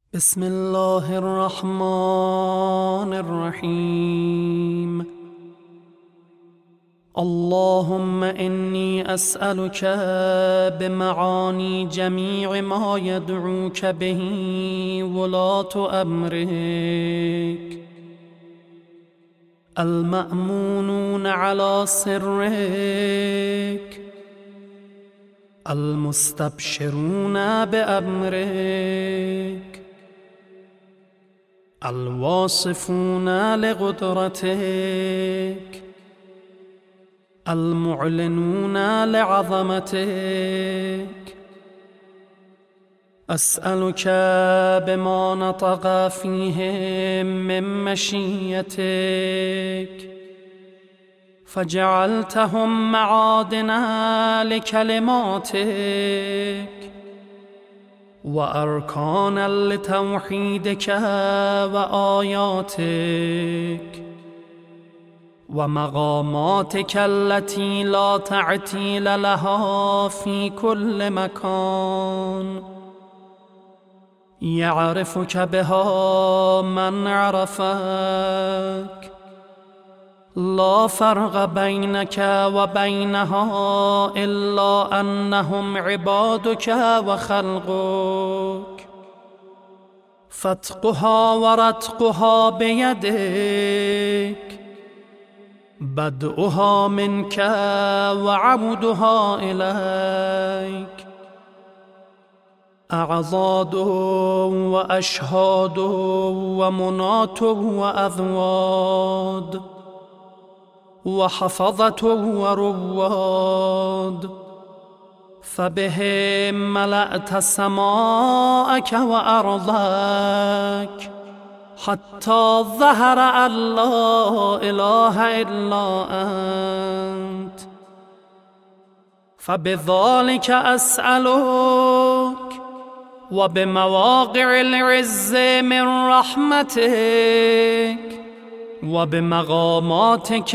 بسم الله الرحمن الرحيم. اللهم إني أسألك بمعاني جميع ما يدعوك به ولاة أمرك المأمونون على سرك المستبشرون بأمرك الواصفون لقدرتك المعلنون لعظمتك. أسألك بما نطق فيهم من مشيتك فجعلتهم معادنا لكلماتك وأركانا لتوحيدك وآياتك ومقاماتك التي لا تعتيل لها في كل مكان يعرفك بها من عرفك لا فرق بينك وبينها إلا أنهم عبادك وخلقك فتقها ورتقها بيدك بدؤها منك وعودها إليك أعضاد وأشهاد ومنات وأذواد وحفظة ورواد فبهم ملأت سماءك وأرضك حتى ظهر أن لا إله إلا أنت فبذلك أسألك وبمواقع العز من رحمتك وبمقاماتك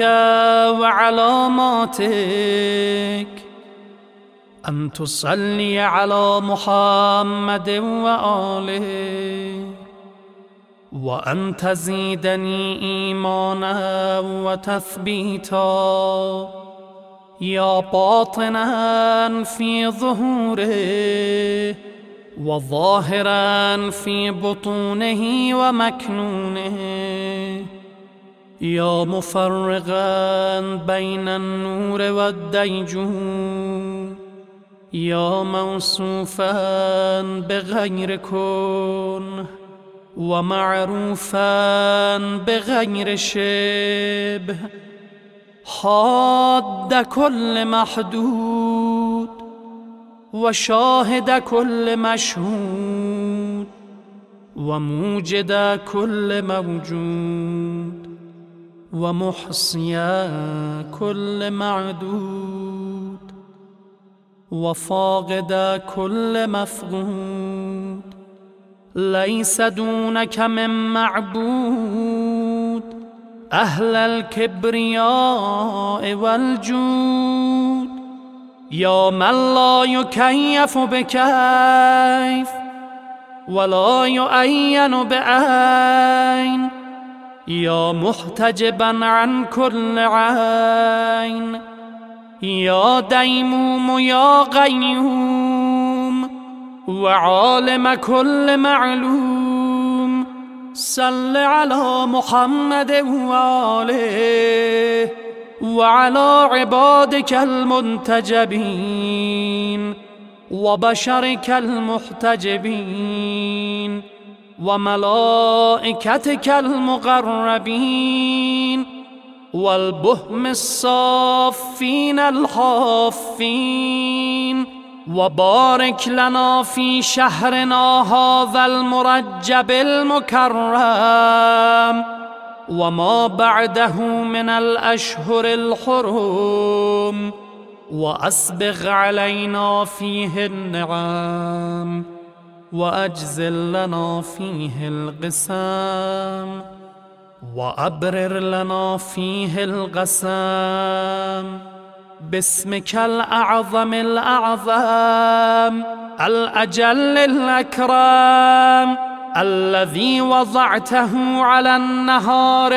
وعلاماتك أن تصلي على محمد وآله وأن تزيدني إيمانا وتثبيتا يا باطنا في ظهوره وظاهرا في بطونه ومكنونه يا مفرقا بين النور والديجون يا موصوفا بغير كن ومعروفا بغير شبه حاد كل محدود وشاهد كل مشهود وموجد كل موجود ومحصي كل معدود وفاقد كل مفقود ليس دونك من معبود أهل الكبرياء والجود يا من لا يكيف بكيف ولا يؤين بعين يا محتجبا عن كل عين يا ديموم يا قيوم وعالم كل معلوم صل على محمد وآله وعلى عبادك المنتجبين وبشرك المحتجبين وملائكتك المقربين والبهم الصافين الحافين وبارك لنا في شهرنا هذا المرجب المكرم وما بعده من الأشهر الحرم وأسبغ علينا فيه النعم وأجزل لنا فيه القسام وأبرر لنا فيه القسام باسمك الأعظم الأعظم الأجل الأكرم الذي وضعته على النهار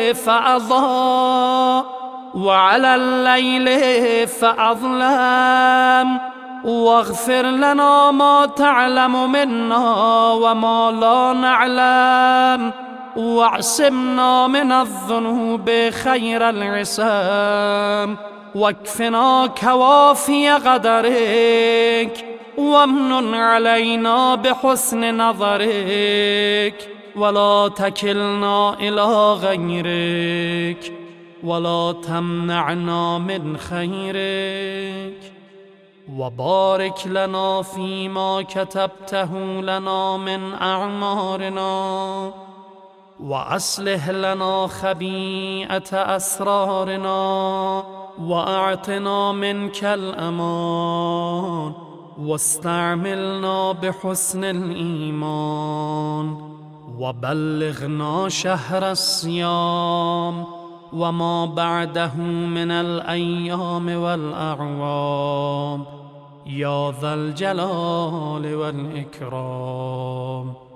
فأضاء وعلى الليل فأظلم، واغفر لنا ما تعلم منا وما لا نعلم، واعصمنا من الذنوب خير العصام، واكفنا كوافي قدرك، وامنن علينا بحسن نظرك، ولا تكلنا إلى غيرك، ولا تمنعنا من خيرك، وبارك لنا فيما كتبته لنا من أعمارنا، وأصلح لنا خبيئة أسرارنا، وأعطنا منك الأمان، واستعملنا بحسن الإيمان، وبلغنا شهر الصيام وما بعده من الأيام والأعوام، يا ذا الجلال والإكرام.